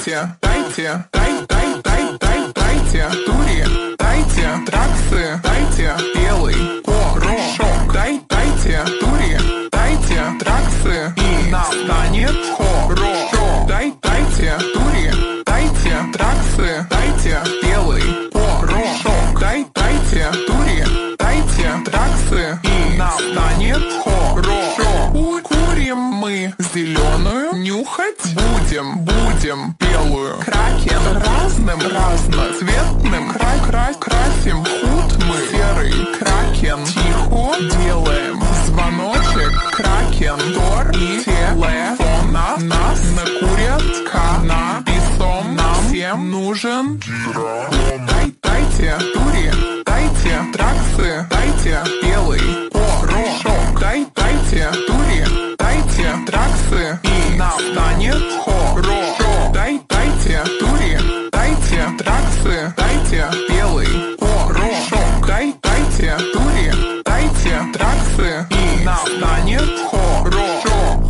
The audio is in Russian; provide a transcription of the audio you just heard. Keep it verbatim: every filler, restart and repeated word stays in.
дайте, дайте, дай, дай, дай, дай, дайте, тури, дайте, траксы, дайте, белый порошок, дай, дайте, тури, дайте, траксы, и настанет хорошо, дай, дайте, тури, дайте, траксы, дайте, белый порошок, дай, дайте, тури, дайте, траксы, и настанет хорошо. Курим мы зеленую, нюхать будем, будем белую. Кракен разным, разноцветным, край, край, красим худ мы серый. Кракен тихо делаем звоночек, кракен тор и телефон нас, нас накурят каннабисом. Нам всем нужен гидрохлам. Дай, дайте, тури, дайте, траксы, дайте, белый порошок, дай, дайте, тури, дайте, траксы, и настанет хорошо. Дай, дайте, тури, дайте, траксы, дайте, белый порошок, дай, дайте, тури, дайте, траксы, и настанет хорошо.